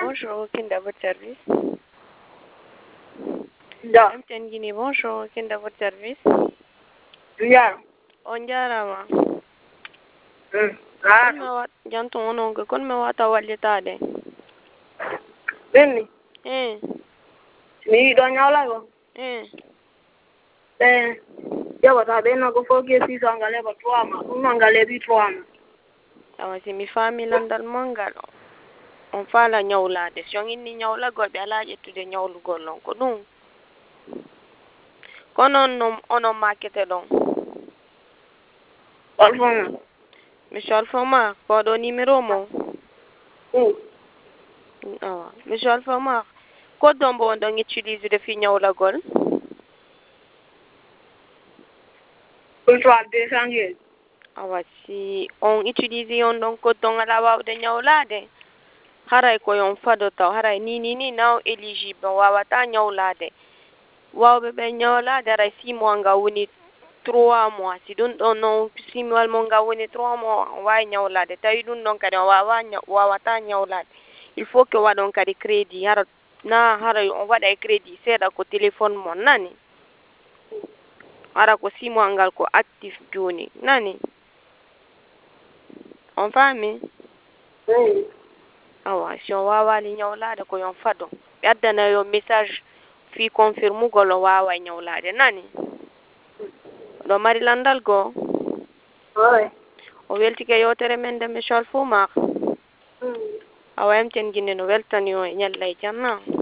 bonjour, quel est votre service? Ja. MTN Guinée, bonjour, quel est votre service? Ja. On jarama. Ah. Kon me wat janto onon ko kon me wata wallitade. Benni. Eh. Mi do nyawla ko. Jawa ta benna ko foke si sangale ba tuama. Mangale bi tuama. Tawa si mi fami landal mongal. On fala nyawlade. So inni nyawla go be ala jettude nyawlu gollon ko dum. Konon onon markete don. Alfama. Monsieur Alfama, ko do numéro mo? Awa, Monsieur Alfama, ko dombo on don utilise de fi nyawla gol? Kultuwa de sangue. Awa si on utilise on don ko don ala wawde nyawlade. Haray ko yon fado taw haray ni now eligible wawata nyawlade. Wawbe be nyawlade haray 6 mois nga woni 3 mois si dun don non 6 mois mo nga woni 3 mois way nyawlade tawi dun don kadi wawata nyawlade. Il faut que wadon kadi crédit hara na haray on wada crédit seda ko téléphone mon nani. Hara ko 6 mois ngal ko actif joni nani. On fami? Awa si on wawali nyawlade ko yon fado ɓe addana yo message fi confirme golo wawa nyawlade nani ɗo mari landal go o weltike yewtere men de Monsieur Alfumar awa MTN Guinée no weltani o e ñalla e janna